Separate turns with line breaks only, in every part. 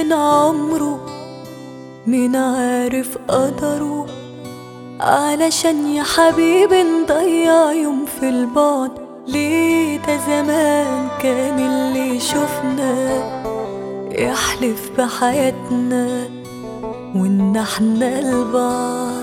من عمره، مين عارف قدره، علشان يا حبيبي نضيع يوم في البعد. ليه ده زمان كان اللي يشوفنا يحلف بحياتنا وإن احنا لبعض.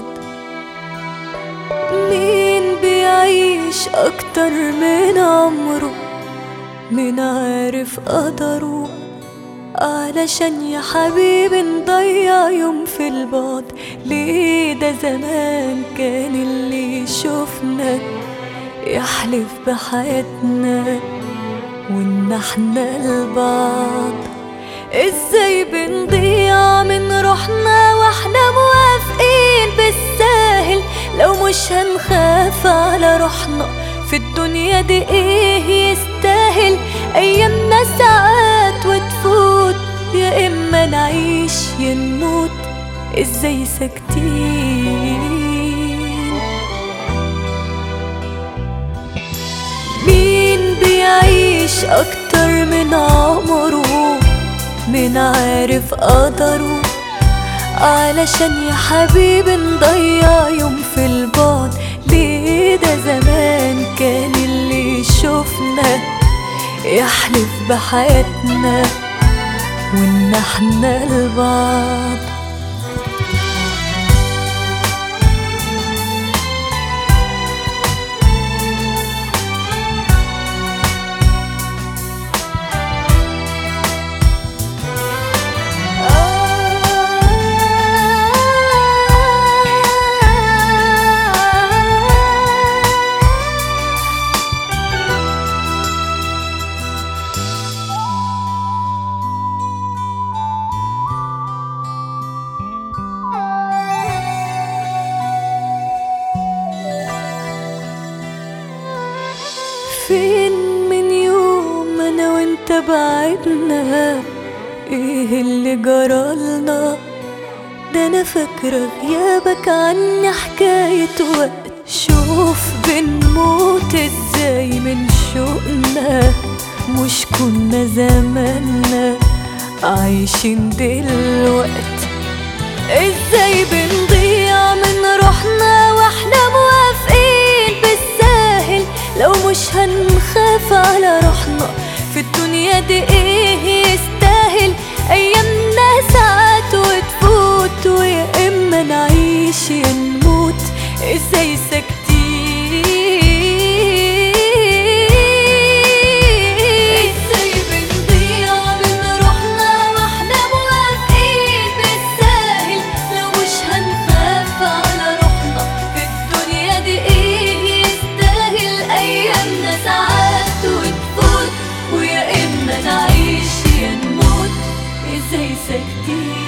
مين بيعيش أكتر من عمره، مين عارف قدره، علشان يا حبيبي نضيع يوم في البعد. ليه ده زمان كان اللي يشوفنا يحلف بحياتنا وإن احنا لبعض. ازاي بنضيع من روحنا واحنا موافقين بالساهل، لو مش هنخاف على روحنا في الدنيا دي ايه يستاهل؟ ايامنا ساعات وتفوت، يا اما نعيش يا نموت، ازاي ساكتين؟ مين بيعيش اكتر من عمره، مين عارف قدره، علشان يا حبيبي نضيع يوم في البعد. ليه ده زمان كان اللي يشوفنا يحلف بحياتنا وإن احنا لبعض. فين من يوم انا وانت بعدنا، ايه اللي جرالنا؟ ده انا فاكرة غيابك عني حكاية وقت. شوف بنموت ازاي من شوقنا، مش كنا زماننا عايشين دلوقت؟ ازاي بنضيع من روحنا واحنا موافقين بالساهل، لو مش هنخاف على روحنا في الدنيا دي ايه يستاهل؟ ايامنا ساعات وتفوت، ويا اما نعيش يا نموت، ازاي ساكتين؟ ازاي بنضيع من روحنا واحنا موافقين بالساهل، لو مش هنخاف على روحنا في الدنيا دي ايه يستاهل؟ ايامنا ساعات وتفوت، ويا اما نعيش يا نموت، ازاي ساكتين؟